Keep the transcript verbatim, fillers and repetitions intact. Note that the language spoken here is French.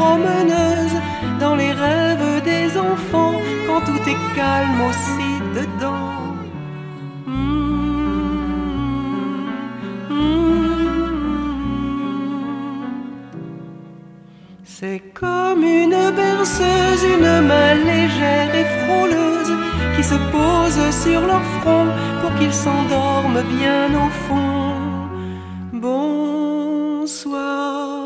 promeneuse dans les rêves des enfants quand tout est calme aussi dedans. C'est comme une berceuse, une main légère et frôleuse qui se pose sur leur front pour qu'ils s'endorment bien au fond. Bonsoir.